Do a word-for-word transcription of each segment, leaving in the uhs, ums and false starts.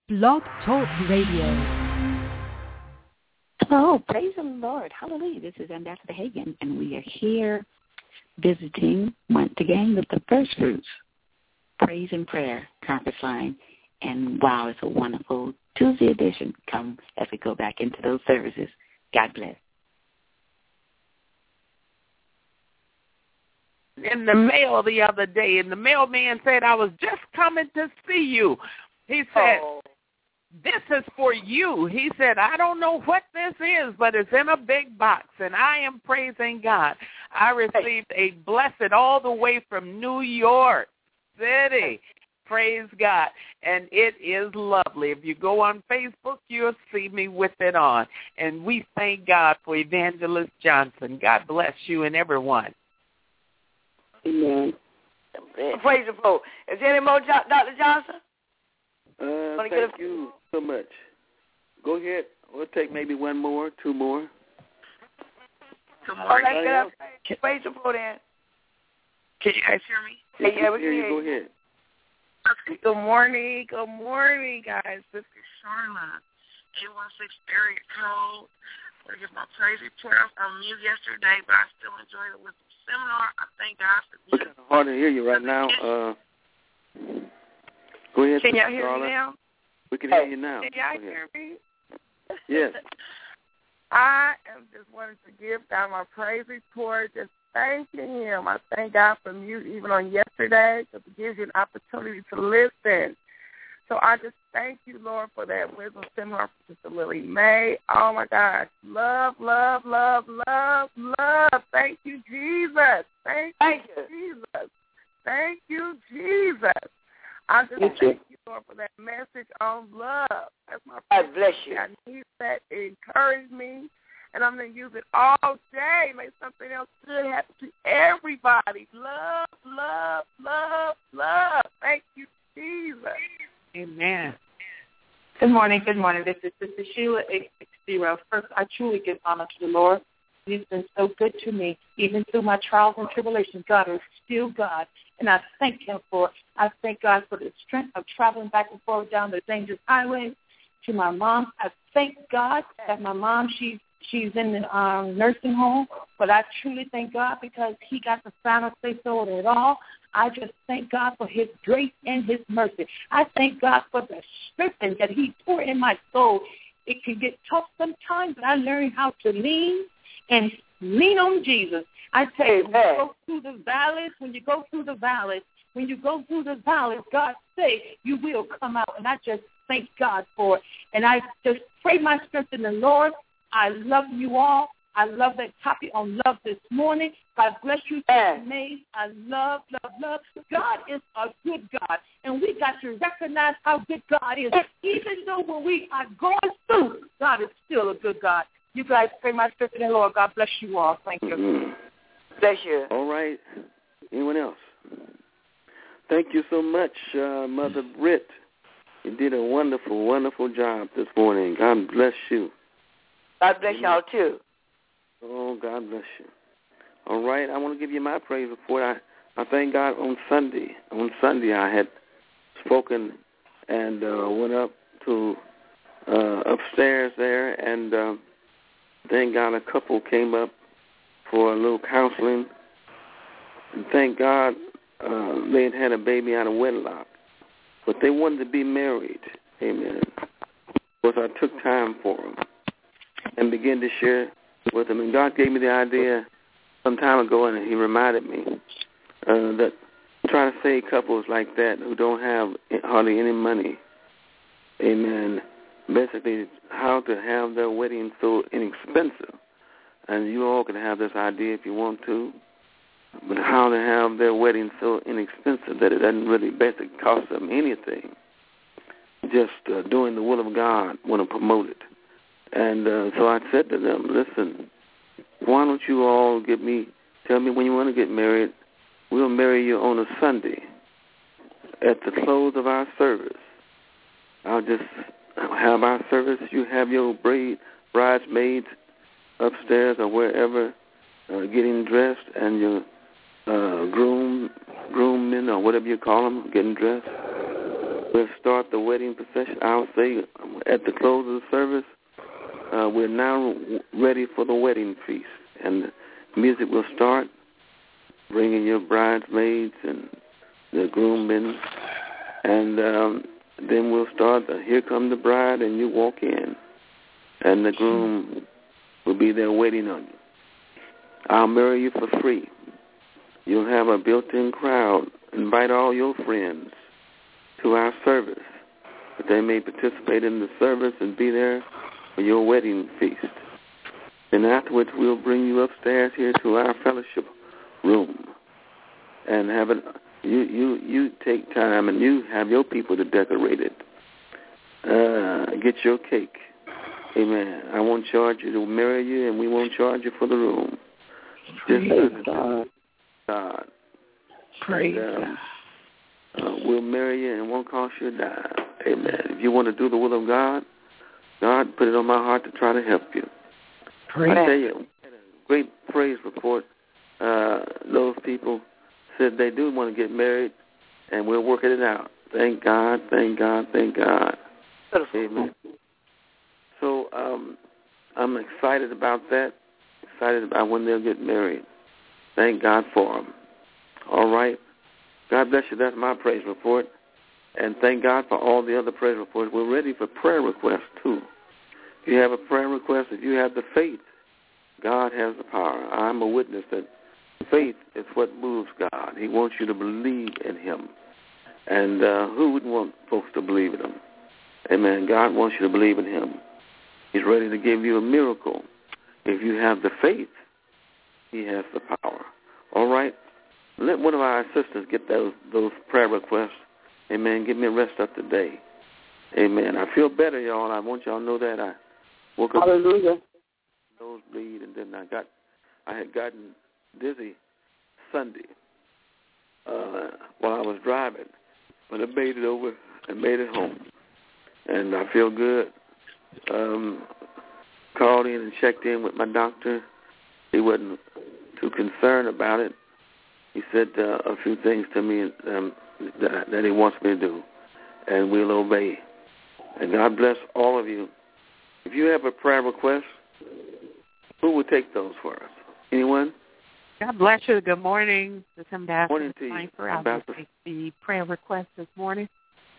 Blog Talk Radio. Hello, praise the Lord. Hallelujah. This is Ambassador Hagan, and we are here visiting once again with the First Fruits Praise and Prayer Conference line. And wow, it's a wonderful Tuesday edition. Come as we go back into those services. God bless. In the mail the other day, and the mailman said, I was just coming to see you. He said, oh. This is for you. He said, I don't know what this is, but it's in a big box, and I am praising God. I received a blessing all the way from New York City. Praise God. And it is lovely. If you go on Facebook, you'll see me with it on. And we thank God for Evangelist Johnson. God bless you and everyone. Amen. Praise the Lord. Is there any more, Doctor Johnson? Uh, thank a... you so much. Go ahead. We'll take maybe one more, two more. Good morning. All right, get up. Praise the Lord, then. Can you guys hear me? Yeah, yeah we can hear you. Go ahead. Okay. Good morning. Good morning, guys. This is Charlotte. eight one six area code. I want to give my praise report. I was on mute yesterday, but I still enjoyed it with the seminar. I thank God for you. It's kind of hard to hear you right now. Uh, go ahead. Can y'all hear Charlotte. me now? We can hear you now. Can y'all hear me? Yes. I am just wanting to give God my praise report, just thanking him. I thank God for mute even on yesterday because it gives you an opportunity to listen. So I just thank you, Lord, for that wisdom seminar for Sister Lily May. Oh, my gosh. Love, love, love, love, love. Thank you, Jesus. Thank, thank you, you, Jesus. Thank you, Jesus. I just thank, thank you, Lord, for that message on love. That's my God bless you. I need that. It encouraged me, and I'm going to use it all day. Make something else good happen to everybody. Love, love, love, love. Thank you, Jesus. Amen. Good morning. Good morning. This is Sister Sheila eight six zero. First, I truly give honor to the Lord. He's been so good to me. Even through my trials and tribulations, God is still God, and I thank him for it. I thank God for the strength of traveling back and forth down the dangerous highway. To my mom, I thank God that my mom, she's, she's in the um, nursing home, but I truly thank God because he got the final say so of it all. I just thank God for his grace and his mercy. I thank God for the strength that he poured in my soul. It can get tough sometimes, but I learned how to lean and lean on Jesus. I tell you, when you go through the valleys, when you go through the valleys, when you go through the valleys, God say you will come out. And I just thank God for it. And I just pray my strength in the Lord. I love you all. I love that topic on love this morning. God bless you, Sister May. I love, love, love. God is a good God, and we got to recognize how good God is. Even though when we are going through, God is still a good God. You guys pray my strength in the Lord. God bless you all. Thank you. Mm-hmm. Bless you. All right. Anyone else? Thank you so much, uh, Mother Britt. You did a wonderful, wonderful job this morning. God bless you. God bless y'all, too. Oh, God bless you. All right, I want to give you my praise report. I, I thank God on Sunday. On Sunday, I had spoken and uh, went up to uh, upstairs there, and uh, thank God a couple came up for a little counseling. And thank God uh, they had had a baby out of wedlock, but they wanted to be married. Amen. Of course, I took time for them and began to share with them. And God gave me the idea some time ago, and he reminded me uh, that trying to save couples like that who don't have hardly any money, amen, basically how to have their wedding so inexpensive. And you all can have this idea if you want to, but how to have their wedding so inexpensive that it doesn't really basically cost them anything. Just uh, doing the will of God, want to promote it. And uh, so I said to them, listen, why don't you all give me, tell me when you want to get married. We'll marry you on a Sunday at the close of our service. I'll just have our service. You have your braid, bridesmaids upstairs or wherever uh, getting dressed, and your uh, groom, groommen or whatever you call them getting dressed. we'll start the wedding procession. I'll say at the close of the service, uh, we're now ready for the wedding feast. And the music will start, bringing your bridesmaids and the groommen. And um, then we'll start the Here Come the Bride, and you walk in. And the groom will be there waiting on you. I'll marry you for free. You'll have a built-in crowd. Invite all your friends to our service, that they may participate in the service and be there for your wedding feast. Then afterwards, we'll bring you upstairs here to our fellowship room and have it. You you you take time and you have your people to decorate it. Uh, get your cake. Amen. I won't charge you to marry you, and we won't charge you for the room. Just Praise God. God. Praise and, uh, God. Uh, we'll marry you and it won't cost you a dime. Amen. If you want to do the will of God, God put it on my heart to try to help you. Praise I tell you, we had a great praise report. Uh, those people said they do want to get married, and we're working it out. Thank God, thank God, thank God. Amen. So um, I'm excited about that, excited about when they'll get married. Thank God for them. All right. God bless you. That's my praise report. And thank God for all the other praise reports. We're ready for prayer requests, too. If you have a prayer request, if you have the faith, God has the power. I'm a witness that faith is what moves God. He wants you to believe in him. And uh, who wouldn't want folks to believe in him? Amen. God wants you to believe in him. He's ready to give you a miracle. If you have the faith, he has the power. All right? Let one of our assistants get those those prayer requests. Amen. Give me a rest up today. Amen. I feel better, y'all. I want y'all to know that. I woke up. Hallelujah. Nosebleed, and then I got, I had gotten dizzy Sunday uh, while I was driving, but I made it over and made it home, and I feel good. Um, called in and checked in with my doctor. He wasn't too concerned about it. He said uh, a few things to me um, that, that he wants me to do, and we'll obey. And God bless all of you. If you have a prayer request, who will take those for us? Anyone? God bless you. Good morning. This is Ambassador morning to you. I will take the prayer request this morning.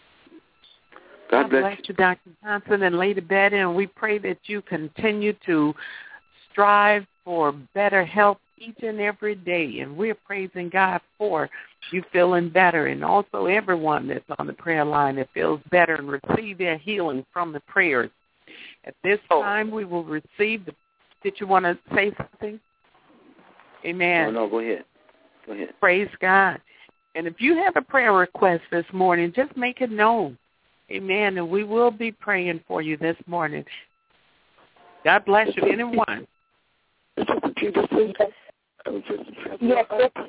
God, God bless, bless you, Doctor Johnson and Lady Betty, and we pray that you continue to strive for better health each and every day, and we're praising God for you feeling better, and also everyone that's on the prayer line that feels better and receive their healing from the prayers. At this time, we will receive the... Did you want to say something? Amen. No, no, go ahead. Go ahead. Praise God. And if you have a prayer request this morning, just make it known. Amen. And we will be praying for you this morning. God bless you. Anyone? Yes.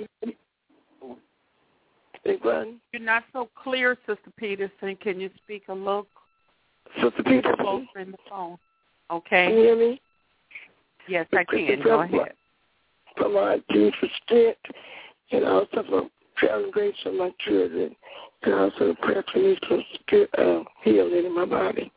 You're not so clear, Sister Peterson. Can you speak a little Sister Peterson. closer in the phone? Okay. Can you hear me? Yes, I can. Go ahead. For my Jesus for strength, and also for traveling grace for my children, and also prayer for me for spirit, uh, healing in my body.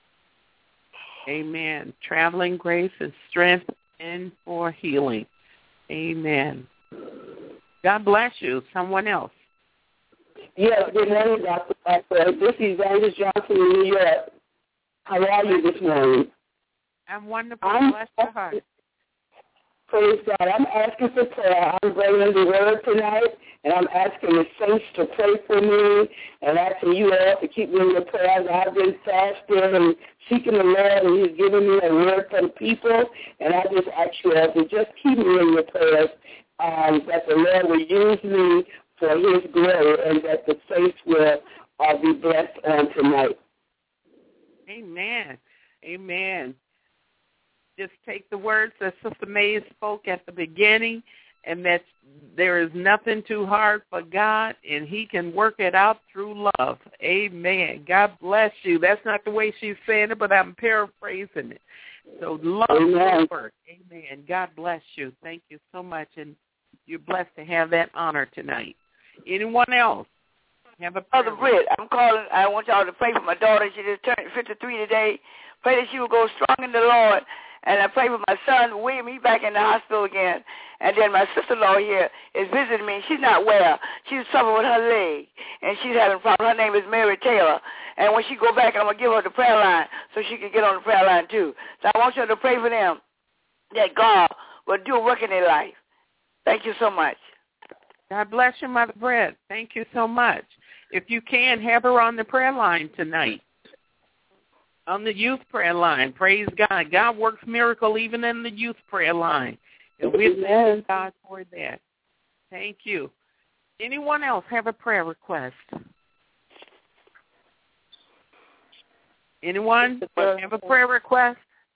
Amen. Traveling grace and strength and for healing. Amen. God bless you. Someone else. Yes, good morning, Doctor Doctor. This is Evangelist Johnson in New York. How are you this morning? I'm wonderful. I'm, Bless your heart. Praise God. I'm asking for prayer. I'm bringing the word tonight, and I'm asking the saints to pray for me, and asking you all to keep me in your prayers. I've been fasting and seeking the Lord, and he's giving me a word for the people, and I just ask you all to just keep me in your prayers, um, that the Lord will use me for his glory, and that the saints will uh, be blessed on tonight. Amen. Amen. Just take the words that Sister May spoke at the beginning, and that there is nothing too hard for God, and he can work it out through love. Amen. God bless you. That's not the way she's saying it, but I'm paraphrasing it. So love will work. Amen. God bless you. Thank you so much, and you're blessed to have that honor tonight. Anyone else? Have a Mother Britt, I'm calling. I want y'all to pray for my daughter. She just turned fifty-three today. Pray that she will go strong in the Lord. And I pray for my son, William. He's back in the hospital again. And then my sister-in-law here is visiting me. She's not well. She's suffering with her leg, and she's having problems. Her name is Mary Taylor. And when she go back, I'm going to give her the prayer line so she can get on the prayer line too. So I want you to pray for them that God will do a work in their life. Thank you so much. God bless you, Mother Brett. Thank you so much. If you can, have her on the prayer line tonight, on the youth prayer line. Praise God. God works miracle even in the youth prayer line. And we thank God for that. Thank you. Anyone else have a prayer request? Anyone have a prayer request?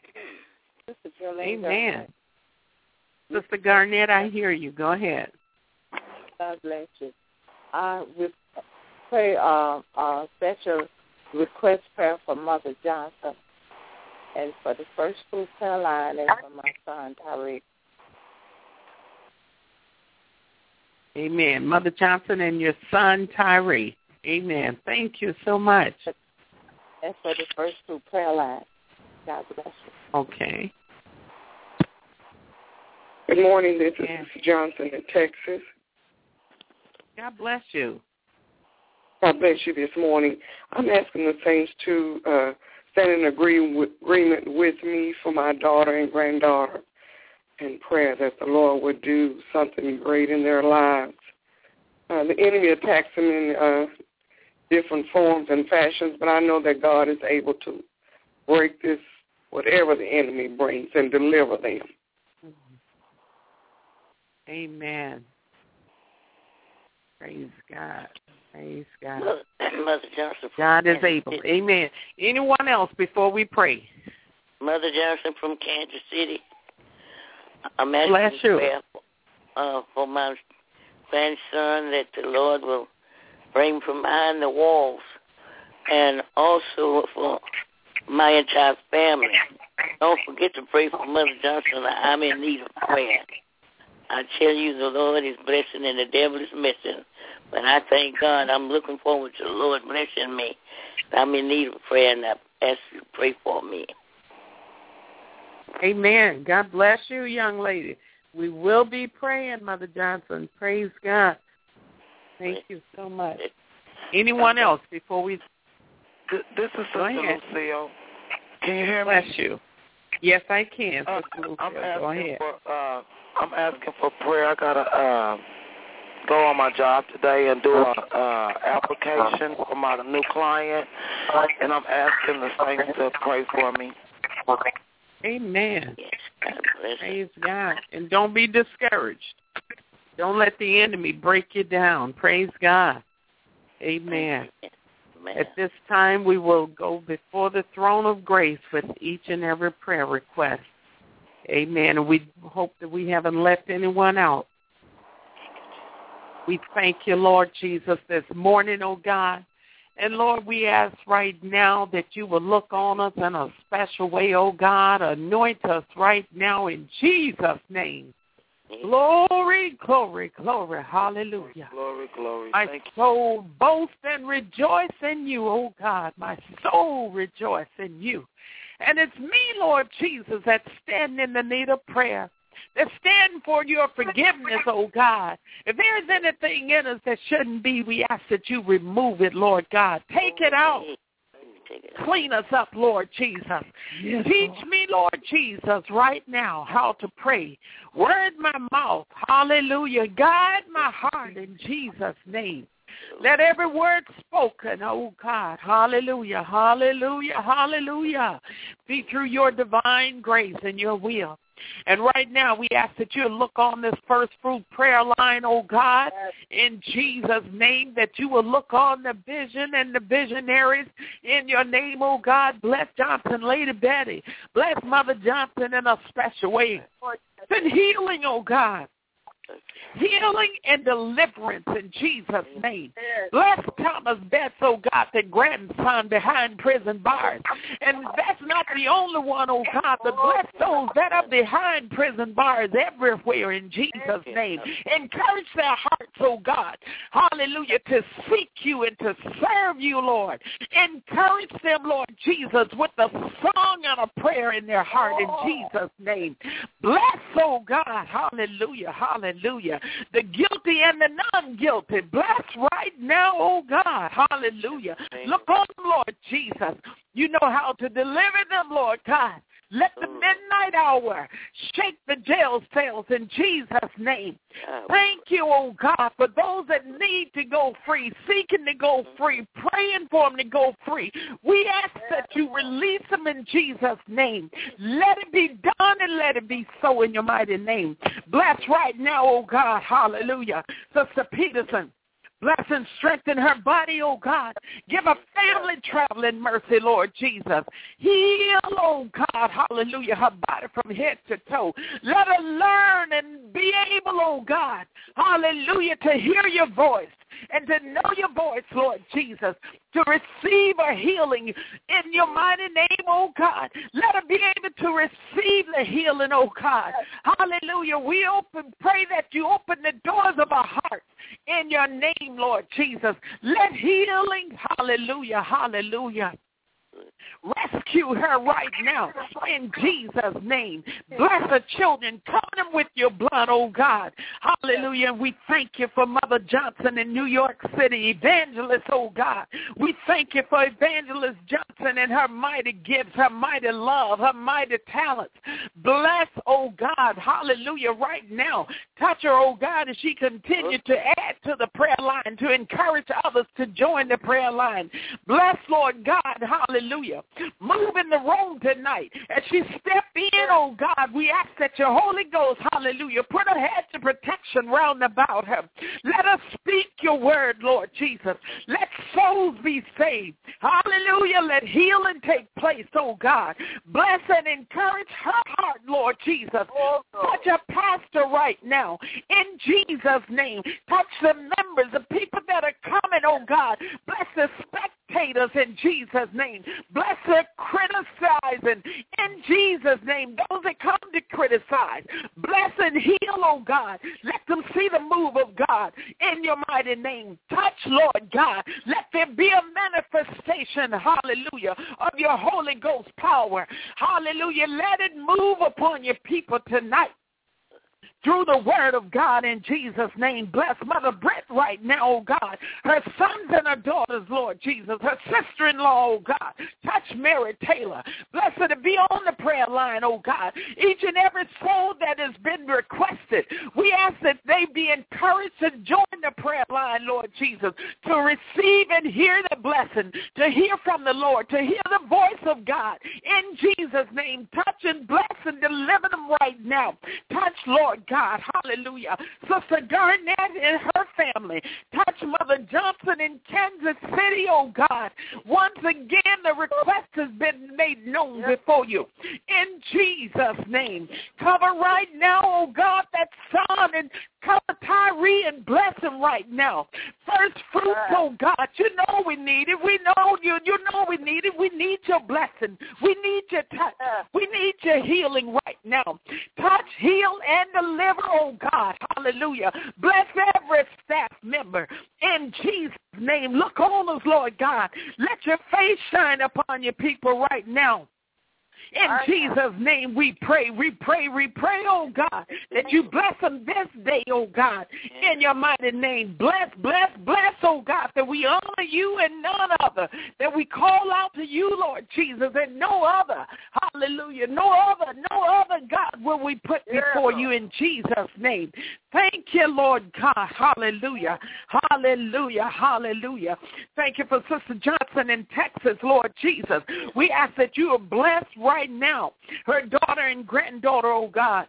Amen. Sister Garnett, I hear you. Go ahead. God bless you. I would pray uh, a special request prayer for Mother Johnson and for the First Fruit Prayer Line and for my son, Tyreek. Amen. Mother Johnson and your son, Tyree. Amen. Thank you so much. And for the First Fruit Prayer Line. God bless you. Okay. Good morning. This is Sister Johnson in Texas. God bless you. God bless you this morning. I'm asking the saints to uh, stand in agree with, agreement with me for my daughter and granddaughter in prayer that the Lord would do something great in their lives. Uh, the enemy attacks them in uh, different forms and fashions, but I know that God is able to break this, whatever the enemy brings, and deliver them. Amen. Praise God. Praise God. Mother Johnson. God is able. Amen. Anyone else before we pray? Mother Johnson from Kansas City. I'm asking Bless you. prayer for, uh, for my grandson that the Lord will bring from behind the walls, and also for my entire family. Don't forget to pray for Mother Johnson. I'm in need of prayer. I tell you, the Lord is blessing and the devil is missing. But I thank God. I'm looking forward to the Lord blessing me. I'm in need of prayer, and I ask you to pray for me. Amen. God bless you, young lady. We will be praying, Mother Johnson. Praise God. Thank you so much. Anyone else before we... This is Sister Lucille. Can you hear me? Bless you. Yes, I can. Uh, Lucille. I'm Go asking ahead. for uh, I'm asking for prayer. I gotta uh, go on my job today and do a uh, application for my new client, and I'm asking the saints to pray for me. Amen. Praise God. And don't be discouraged. Don't let the enemy break you down. Praise God. Amen. Amen. At this time, we will go before the throne of grace with each and every prayer request. Amen. And we hope that we haven't left anyone out. We thank you, Lord Jesus, this morning, oh God. And, Lord, we ask right now that you will look on us in a special way, oh God. Anoint us right now in Jesus' name. Glory, glory, glory. Hallelujah. Glory, glory. My Thank soul boast and rejoice in you, oh God. My soul rejoice in you. And it's me, Lord Jesus, that stand in the need of prayer. That stand for your forgiveness, oh God. If there's anything in us that shouldn't be, we ask that you remove it, Lord God. Take it out. Clean us up, Lord Jesus. Yes, Teach Lord. me, Lord Jesus, right now how to pray. Word my mouth. Hallelujah. Guide my heart in Jesus' name. Let every word spoken, oh God, hallelujah, hallelujah, hallelujah, be through your divine grace and your will. And right now we ask that you look on this First Fruit prayer line, oh God, in Jesus' name, that you will look on the vision and the visionaries in your name, oh God. Bless Johnson, Lady Betty. Bless Mother Johnson in a special way. Send healing, oh God. Healing and deliverance in Jesus' name. Bless Thomas Betts, oh God, the grandson behind prison bars. And that's not the only one, oh God, but bless those that are behind prison bars everywhere in Jesus' name. Encourage their hearts, oh God, hallelujah, to seek you and to serve you, Lord. Encourage them, Lord Jesus, with a song and a prayer in their heart in Jesus' name. Bless, oh God, hallelujah, hallelujah, the guilty and the non-guilty. Bless right now, oh God, hallelujah. Look on them, Lord Jesus. You know how to deliver them, Lord God. Let the midnight hour shake the jail cells in Jesus' name. Thank you, oh God, for those that need to go free, seeking to go free, praying for them to go free. We ask that you release them in Jesus' name. Let it be done and let it be so in your mighty name. Bless right now, oh God, hallelujah. Sister Peterson, bless and strengthen her body, oh God. Give her family traveling mercy, Lord Jesus. Heal, oh God, hallelujah, her body from head to toe. Let her learn and be able, oh God, hallelujah, to hear your voice and to know your voice, Lord Jesus, to receive a healing in your mighty name, oh God. Let her be able to receive the healing, oh God. Hallelujah. We open, pray that you open the doors of our hearts in your name, Lord Jesus. Let healing, hallelujah, hallelujah, rescue her right now in Jesus' name. Bless her children. Cover them with your blood, oh God. Hallelujah. And we thank you for Mother Johnson in New York City. Evangelist, oh God. We thank you for Evangelist Johnson and her mighty gifts, her mighty love, her mighty talents. Bless, oh God. Hallelujah. Right now. Touch her, oh God, as she continues to add to the prayer line, to encourage others to join the prayer line. Bless, Lord God. Hallelujah. Move in the room tonight. As she step in, oh God, we ask that your Holy Ghost, hallelujah, put a hedge of protection round about her. Let us speak your word, Lord Jesus. Let souls be saved. Hallelujah. Let healing take place, oh God. Bless and encourage her heart, Lord Jesus. Touch a pastor right now in Jesus' name. Touch the members, the people that are coming, oh God. Bless the spectators in Jesus' name. Bless the criticizing in Jesus' name. Those that come to criticize, bless and heal, oh God. Let them see the move of God in your mighty name. Touch, Lord God. Let there be a manifestation, hallelujah, of your Holy Ghost power. Hallelujah. Let it move upon your people tonight through the word of God in Jesus' name. Bless Mother Brett right now, oh God. Her sons and her daughters, Lord Jesus. Her sister-in-law, oh God. Touch Mary Taylor. Bless her to be on the prayer line, oh God. Each and every soul that has been requested, we ask that they be encouraged to join the prayer line, Lord Jesus, to receive and hear the blessing, to hear from the Lord, to hear the voice of God. In Jesus' name, touch and bless and deliver them right now. Touch, Lord God. God, hallelujah. Sister Garnett and her family. Touch Mother Johnson in Kansas City, oh God. Once again, the request has been made known before you. In Jesus' name. Cover right now, oh God, that son, and cover Tyree and bless him right now. First fruits, oh God, you know we need it. We know you, you know we need it. We need your blessing. We need your touch. We need your healing right now. Touch, heal, and deliver. Oh God, hallelujah. Bless every staff member in Jesus' name. Look on us, Lord God. Let your face shine upon your people right now. In Jesus' name we pray, we pray, we pray, oh God, that you bless them this day, oh God, in your mighty name. Bless, bless, bless, oh God, that we honor you and none other, that we call out to you, Lord Jesus, and no other, hallelujah, no other, no other God will we put before you in Jesus' name. Thank you, Lord God, hallelujah, hallelujah, hallelujah. Thank you for Sister Johnson in Texas, Lord Jesus. We ask that you are blessed right now, her daughter and granddaughter, oh God.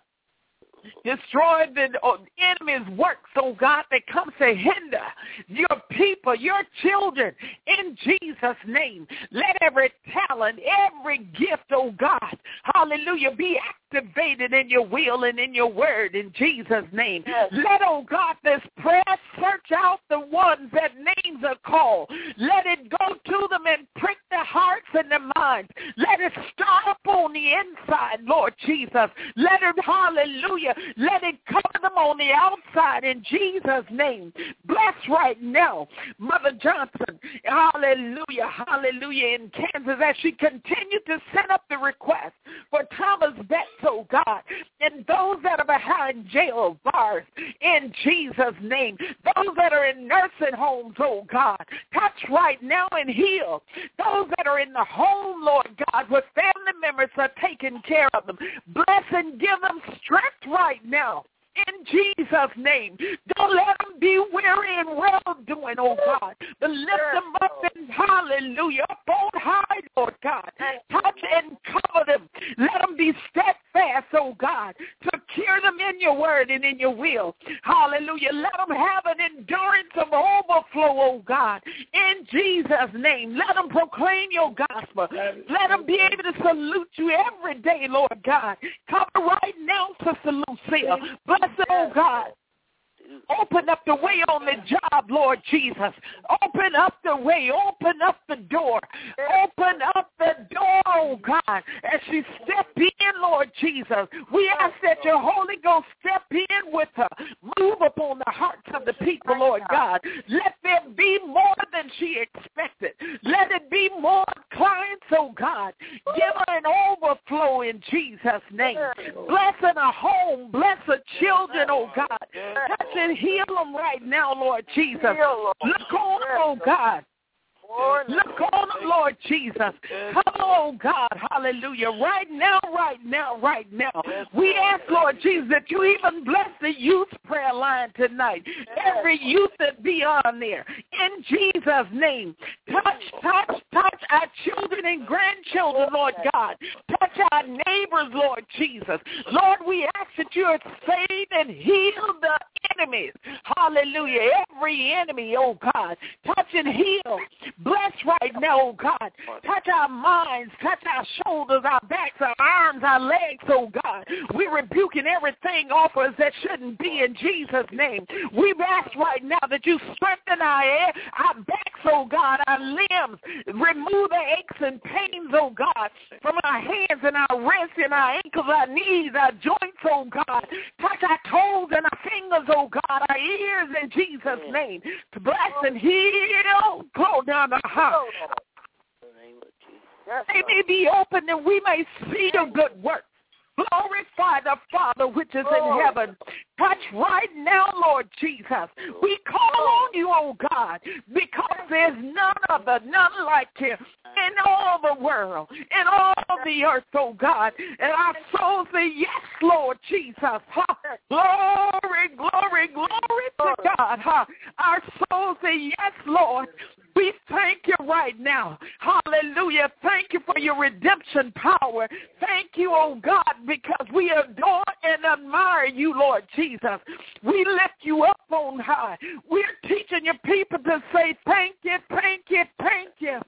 Destroy the enemy's works, oh God, that comes to hinder your people, your children, in Jesus' name. Let every talent, every gift, oh God, hallelujah, be activated in your will and in your word in Jesus' name. Yes. Let, oh God, this prayer search out the ones that names are called. Let it go to them and prick their hearts and their minds. Let it start up on the inside, Lord Jesus. Let it, hallelujah, let it cover them on the outside in Jesus' name. Bless right now Mother Johnson, hallelujah, hallelujah, in Kansas as she continued to send up the request for Thomas Betts, oh God, and those that are behind jail bars in Jesus' name, those that are in nursing homes, oh God, touch right now and heal. Those that are in the home, Lord God, where family members are taking care of them, bless and give them strength right now. In Jesus' name, don't let them be weary and well-doing, oh God, but lift them up and hallelujah, up on high, Lord God. Touch and cover them. Let them be steadfast, oh God. Secure them in your word and in your will. Hallelujah. Let them have an endurance of overflow, oh God. In Jesus' name, let them proclaim your gospel. Let them be able to salute you every day, Lord God. Cover right now, Sister Lucille. Bless oh God. Open up the way on the job, Lord Jesus. Open up the way. Open up the door. Open up the door, oh God, as she step in, Lord Jesus. We ask that your Holy Ghost step in with her. Move upon the hearts of the people, Lord God. Let there be more than she expected. Let it be more clients, oh God. Give her an overflow in Jesus' name. Bless in her home. Bless her children, oh God. Touch and heal them right now, Lord Jesus. Look on them, oh God. Look on them, Lord Jesus. Come on, God. Hallelujah. Right now, right now, right now. We ask, Lord Jesus, that you even bless the youth prayer line tonight. Every youth that be on there. In Jesus' name. Touch, touch, touch our children and grandchildren, Lord God. Touch our neighbors, Lord Jesus. Lord, we ask that you would save and heal the enemies. Hallelujah. Every enemy, oh God. Touch and heal. Bless right now, oh God. Touch our minds, touch our shoulders, our backs, our arms, our legs, oh God. We're rebuking everything off us that shouldn't be in Jesus' name. We ask right now that you strengthen our, our backs, oh God, our limbs. Remove the aches and pains, oh God, from our hands and our wrists and our ankles, our knees, our joints, oh God. Touch our toes and our fingers, oh God, our ears in Jesus' name. To bless and heal, go down the heart. They may be open and we may see the good work. Glorify the Father which is in heaven. Touch right now, Lord Jesus. We call on you, oh God, because there's none other, none like him in all the world, in all the earth, oh God. And our souls say, yes, Lord Jesus. Ha. Glory, glory, glory to God. Ha. Our souls say, yes, Lord. We thank you right now. Hallelujah. Thank you for your redemption power. Thank you, oh God, because we adore and admire you, Lord Jesus. We lift you up on high. We're teaching your people to say thank you, thank you, thank you.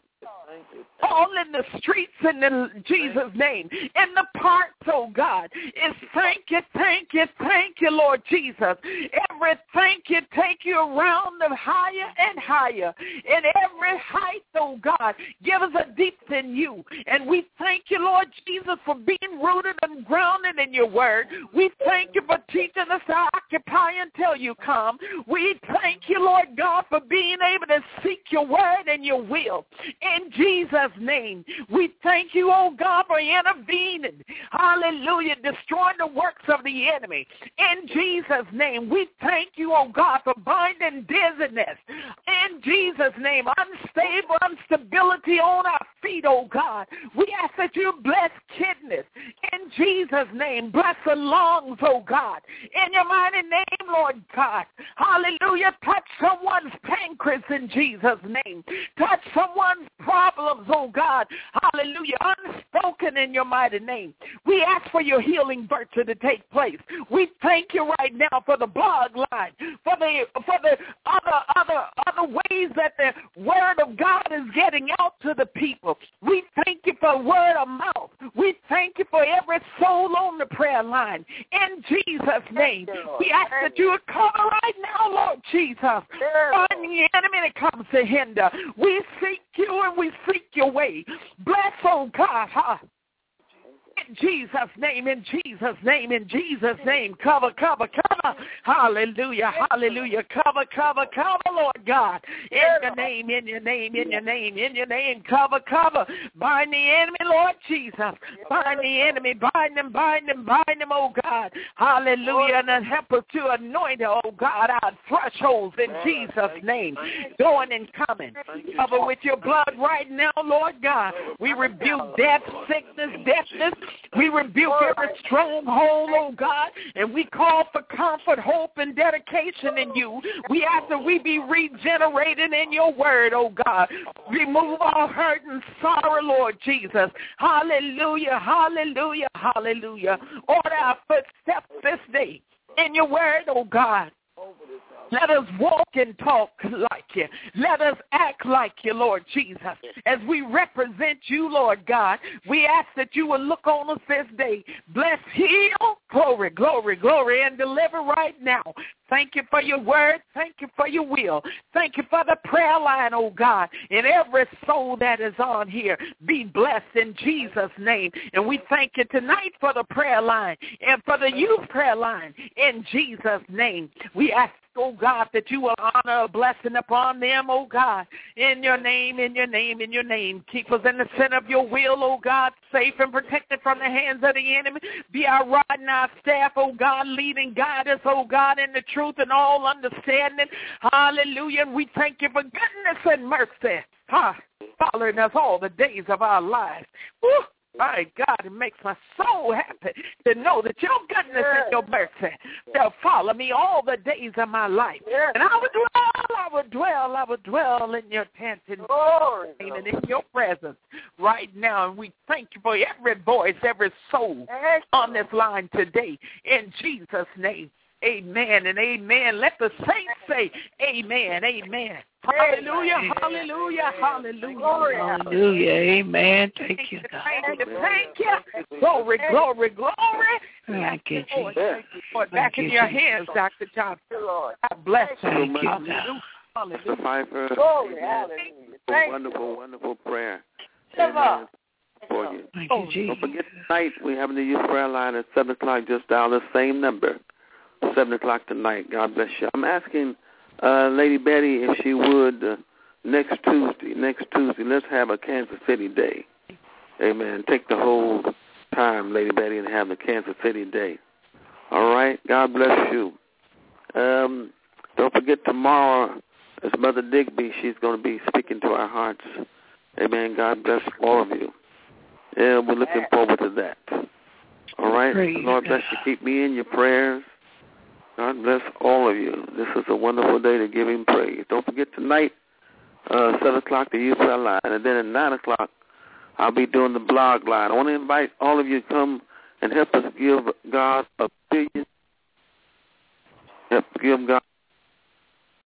All in the streets in Jesus' name, in the parks, oh God, is thank you, thank you, thank you, Lord Jesus. Every thank you take you around the higher and higher. In every height, oh God, give us a depth in you. And we thank you, Lord Jesus, for being rooted and grounded in your word. We thank you for teaching us to occupy until you come. We thank you, Lord God, for being able to seek your word and your will. In Jesus' name, we thank you, oh God, for intervening. Hallelujah, destroying the works of the enemy. In Jesus' name, we thank you, oh God, for binding dizziness. In Jesus' name, unstable instability on our feet, oh God. We ask that you bless kidneys. In Jesus' name, bless the lungs, oh God. In your mighty name, Lord God. Hallelujah, touch someone's pancreas in Jesus' name. Touch someone's problems, oh God. Hallelujah. Unspoken in your mighty name. We ask for your healing virtue to take place. We thank you right now for the blog line, for the for the other other other ways that the word of God is getting out to the people. We thank you for word of mouth. We thank you for every soul on the prayer line. In Jesus' name, we ask that you would cover right now, Lord Jesus, on the enemy that comes to hinder. We seek you and we seek your way. Bless, oh God, huh? In Jesus' name, in Jesus' name, in Jesus' name, cover, cover, cover. Hallelujah, hallelujah. Cover, cover, cover, Lord God. In your name, in your name, in your name, in your name, cover, cover. Bind the enemy, Lord Jesus. Bind the enemy, bind them, bind them, bind them, oh God. Hallelujah. And help us to anoint, oh God, our thresholds in Jesus' name. Going and coming. Cover with your blood right now, Lord God. We rebuke death, sickness, deafness. We rebuke every stronghold, oh God, and we call for comfort, hope, and dedication in you. We ask that we be regenerated in your word, oh God. Remove all hurt and sorrow, Lord Jesus. Hallelujah, hallelujah, hallelujah. Order our footsteps this day in your word, oh God. Let us walk and talk like you. Let us act like you, Lord Jesus. As we represent you, Lord God, we ask that you will look on us this day. Bless, heal, glory, glory, glory, and deliver right now. Thank you for your word. Thank you for your will. Thank you for the prayer line, oh God. And every soul that is on here, be blessed in Jesus' name. And we thank you tonight for the prayer line and for the youth prayer line in Jesus' name. We ask, oh God, that you will honor a blessing upon them, oh God, in your name, in your name, in your name. Keep us in the center of your will, oh God, safe and protected from the hands of the enemy. Be our rod and our staff, oh God, lead and guide us, oh God, in the truth and all understanding. Hallelujah. And we thank you for goodness and mercy, huh, following us all the days of our lives. Woo. My God, it makes my soul happy to know that your goodness and your mercy shall follow me all the days of my life. And I would dwell, I would dwell, I would dwell in your tent and in your presence right now. And we thank you for every voice, every soul on this line today. In Jesus' name, amen and amen. Let the saints say amen, amen. Hallelujah, hallelujah, hallelujah. Hallelujah, amen. Thank you, God. Thank you, thank you. Glory, glory, glory. Thank you, Jesus. Lord, back in your hands, Doctor Johnson. God bless you. Thank you. Hallelujah. Mister Pfeiffer, Glory, amen. Wonderful, wonderful prayer. Amen. For you. Thank you, Jesus. Don't forget tonight we have the youth prayer line at seven o'clock. Just dial the same number, seven o'clock tonight. God bless you. I'm asking uh, Lady Betty if she would uh, next Tuesday, next Tuesday, let's have a Kansas City Day. Amen. Take the whole time, Lady Betty, and have the Kansas City Day. All right? God bless you. Um, don't forget tomorrow, as Mother Digby, she's going to be speaking to our hearts. Amen. God bless all of you. Yeah, we're looking forward to that. All right? Praise Lord bless you. Keep me in your prayers. God bless all of you. This is a wonderful day to give him praise. Don't forget tonight, uh, seven o'clock, the youth prayer line. And then at nine o'clock, I'll be doing the blog line. I want to invite all of you to come and help us give God a billion. Help give God